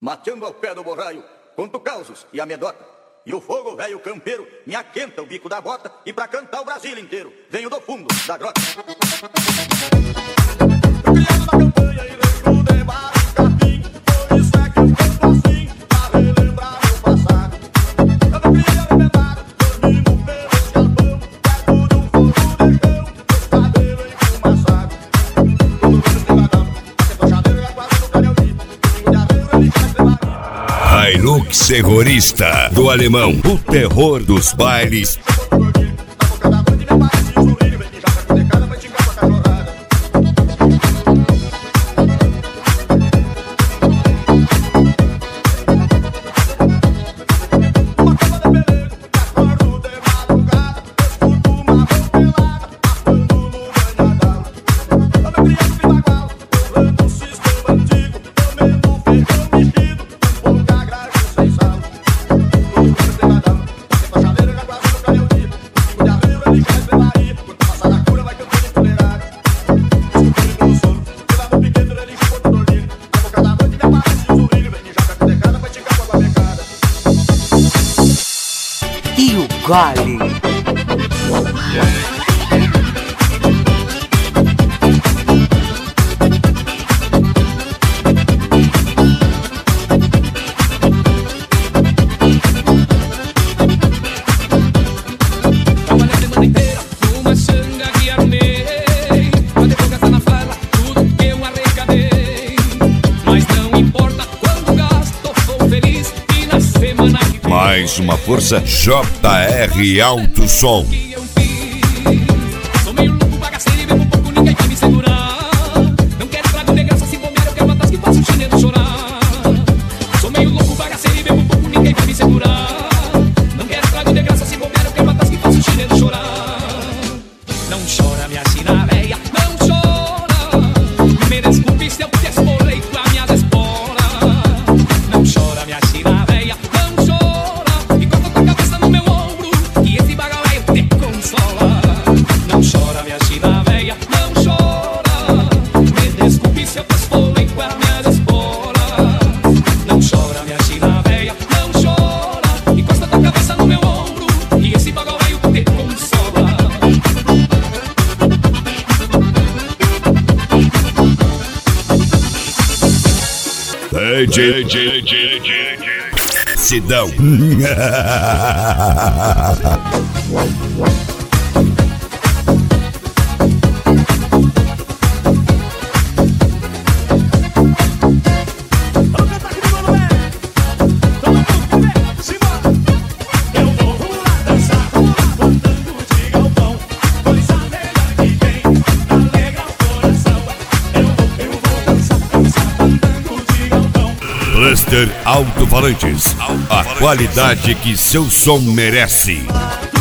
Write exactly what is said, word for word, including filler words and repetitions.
mateando ao pé do borraio, conto causos e amedota. E o fogo velho campeiro me aquenta o bico da bota, e pra cantar o Brasil inteiro venho do fundo da grota. Eu criado na campanha e lembro de vários capim, por isso é que eu canto assim, pra relembrar meu passado. Eu não queria arrebentar, dormindo pelo escalpão, perto do fogo de chão, meus cabelos enfumaçados. Todo mundo estribadão, acendeu chaveiro e a quase no calhauí, domingo de aveiro ele já estribadão. Hilux terrorista do alemão, o terror dos bailes. E o gole. Mais uma força J R Alto Som. Sou meio louco, bagaceiro e bebo um pouco, ninguém vai me segurar. Não quero trago de graça, se bobear, eu quero atrás que faço o chinelo chorar. Sou meio louco, bagaceiro e bebo um pouco, ninguém vai me segurar. Não quero trago de graça, se bobear, eu quero atrás que faço o chinelo chorar. Não chora, minha china véia, não chora. Me desculpe se eu te esfolei com a minha despora. Não chora, minha china véia, não chora. E corta tua cabeça no meu ombro, que esse bagaláio te consola. Não chora, minha china véia, não chora. Me desculpe se eu te esfolei com a minha despora. Não chora, minha china véia, não chora. E corta tua cabeça no meu ombro, que esse bagaláio te consola. D J, D J, D J, Sidão. Cluster Alto-Falantes, a qualidade que seu som merece.